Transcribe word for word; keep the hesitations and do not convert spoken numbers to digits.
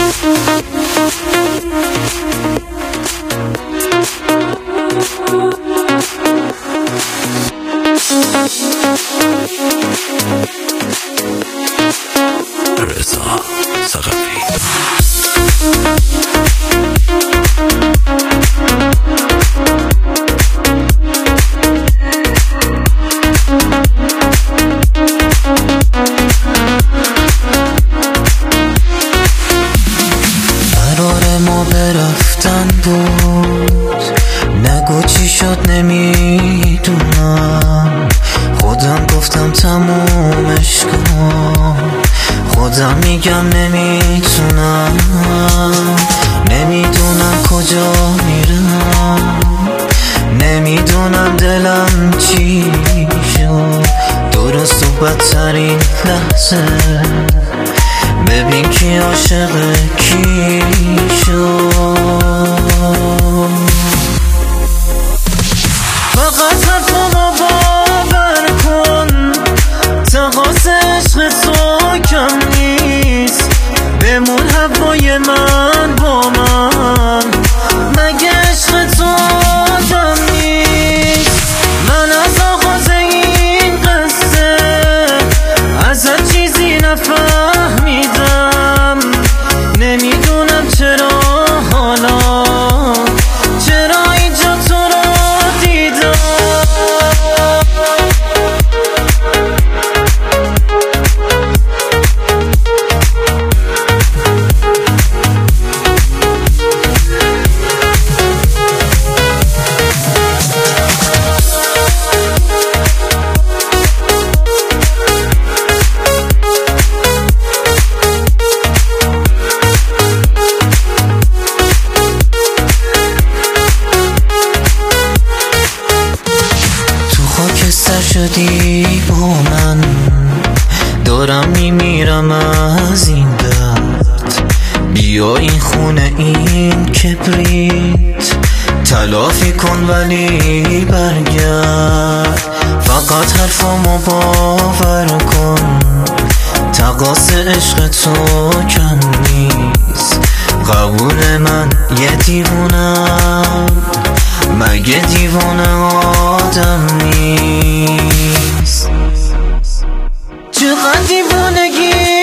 رضا ثقفی. قرار ما برفتن بود، نگو چی شد نمیدونم. خودم گفتم تمومش کن، خودم میگم نمیتونم. نمیدونم کجا میرم، نمیدونم دلم چی شد. درست و بدترین لحظه، ببین کی عاشق کی شد. فقط حرفمو باور کن، تقاص عشق تو کم نیست. بمون هوای من با من، مگه عشق تو آدم نیست. من از آغاز این قصه ازت چیزی نفهمیدم. نمیدونم چرا حالا، چرا اینجا تو رو دیدم. خاکستر شدی با من، دارم میمیرم از این درد. بیا این خونه این کبریت تلافی کن ولی برگرد. فقط حرفمو باور کن، تقاص عشق تو کم نیست. قبول من یه دیوونم، مگه دیوانه آدم نیست. چقدر دیوانگی